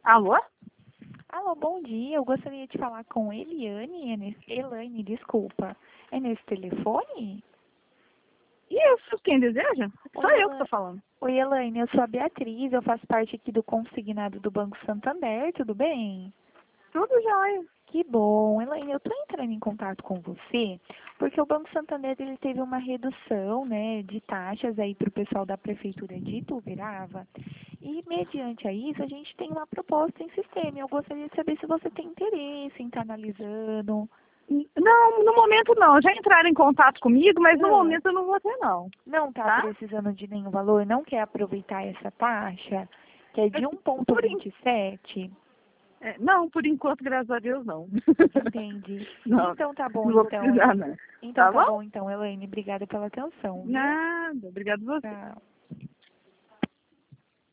Alô? Alô, bom dia. Eu gostaria de falar com Elaine, desculpa. É nesse telefone? Isso, quem deseja? Sou Oi, eu que estou falando. Oi, Elaine, eu sou a Beatriz, eu faço parte aqui do consignado do Banco Santander, tudo bem? Tudo jóia. Que bom. Elaine, eu estou entrando em contato com você porque o Banco Santander ele teve uma redução, né, de taxas aí para o pessoal da Prefeitura de Ituverava. E, mediante a isso, a gente tem uma proposta em sistema. Eu gostaria de saber se você tem interesse em estar analisando. Não, no momento não. Já entraram em contato comigo, mas no Ah, momento eu não vou ter não. não está Tá? precisando de nenhum valor? Não quer aproveitar essa taxa, que é É, de Por, en- 1,27? não, por enquanto, graças a Deus, não. Entendi. Não, Então tá bom, não vou então. precisar não. Então Tá tá bom? bom, então, Elaine. Obrigada pela atenção, viu? Nada. Obrigado a você. Tchau.